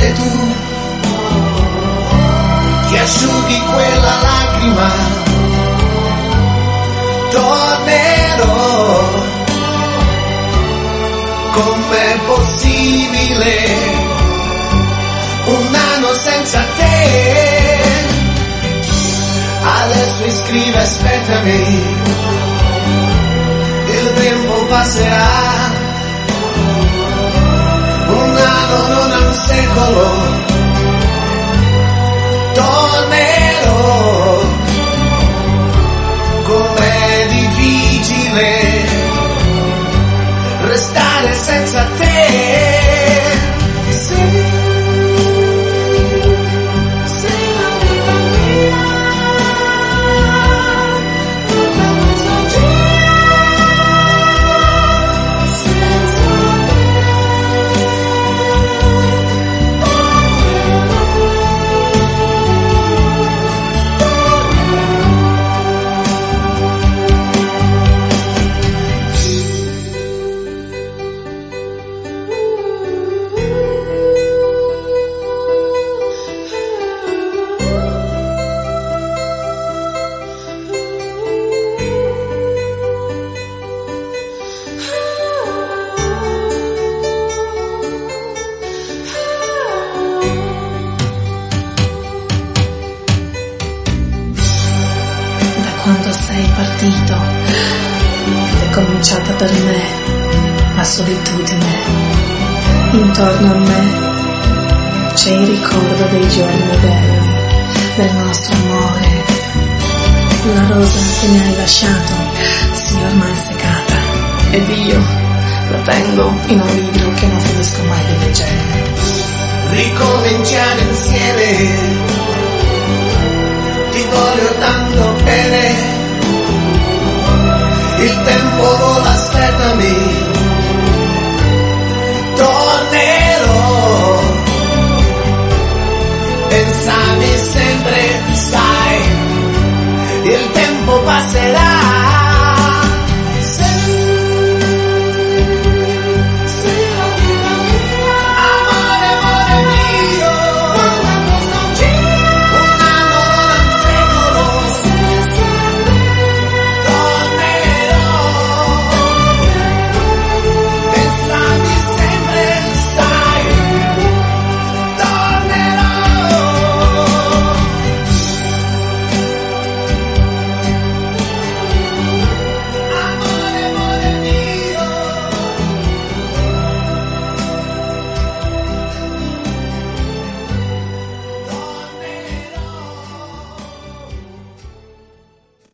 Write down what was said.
essere tu che asciughi quella lacrima. Tornerò, com'è possibile un anno senza te? Adesso scrive aspettami, il tempo passerà, un anno non è un secolo. Tornerò, com'è difficile restare senza te. Quando sei partito è cominciata per me la solitudine. Intorno a me c'è il ricordo dei giorni belli, del nostro amore. La rosa che mi hai lasciato si è ormai seccata ed io la tengo in un libro che non finisco mai di leggere. Ricominciare insieme